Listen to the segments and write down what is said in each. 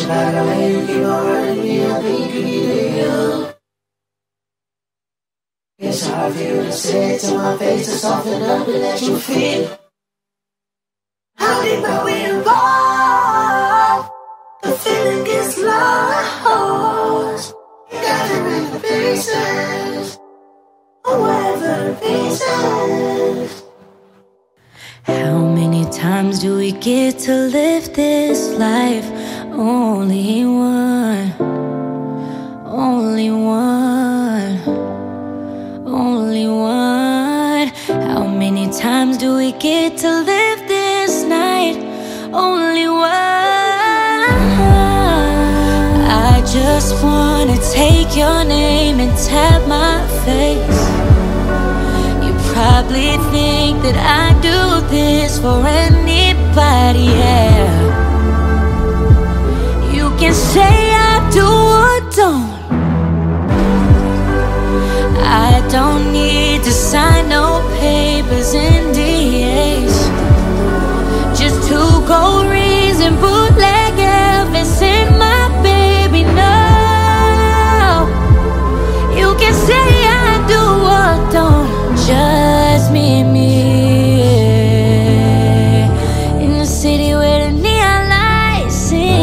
Judging by the way you keep on hurting me, I think you need to heal. It's hard for you to say it to my face to soften up and let you feel. How deep are we involved? The feeling gets lost. Gathering the pieces, or whatever the pieces. How many times do we get to live this life? Only one, only one, only one. How many times do we get to live this night? Only one. I just wanna take your name and tap my face. You probably think that I do this for anybody, yeah. You can say I do or don't. I don't need to sign no papers, NDAs. Just two gold rings and bootleg Elvis in my baby, no. You can say I do or don't. Just me and me, yeah. In the city where the neon lights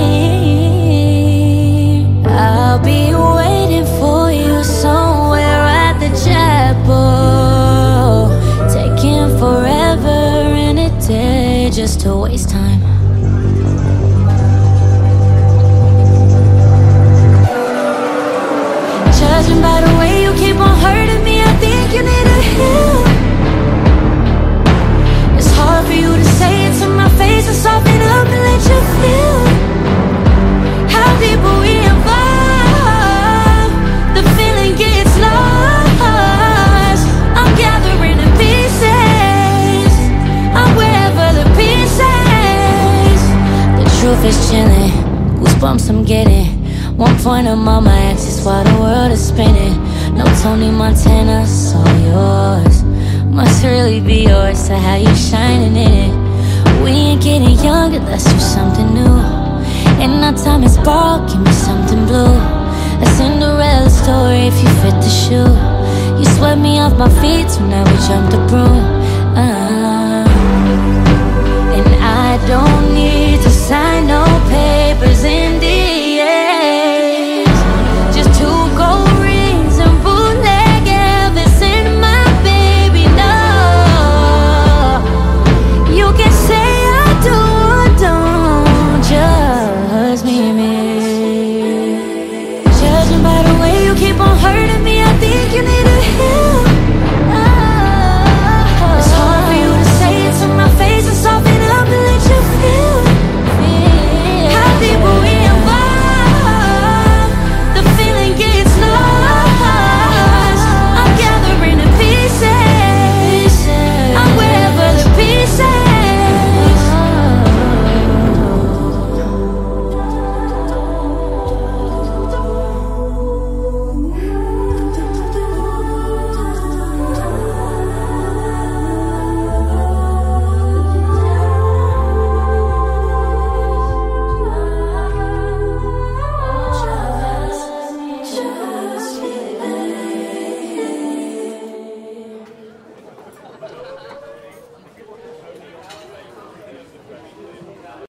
sing. I'll be waiting for you somewhere at the chapel, taking forever and a day just to waste time. Judging by the way you keep on hurting me, I think you need to heal. It's hard for you to say it to my face and soften up and let you feel. How deep are we involved? The feeling gets lost. I'm gathering the pieces. I'm wherever the pieces. The truth is chilling, goosebumps I'm getting. One point I'm on my axis while the world is spinning. No Tony Montana, so yours must really be yours to how you shining in it. We ain't getting younger, let's do something new. And our time is borrowed, give me something blue. A Cinderella story if you fit the shoe. You swept me off my feet, so now we jump the broom. And I don't need to sign no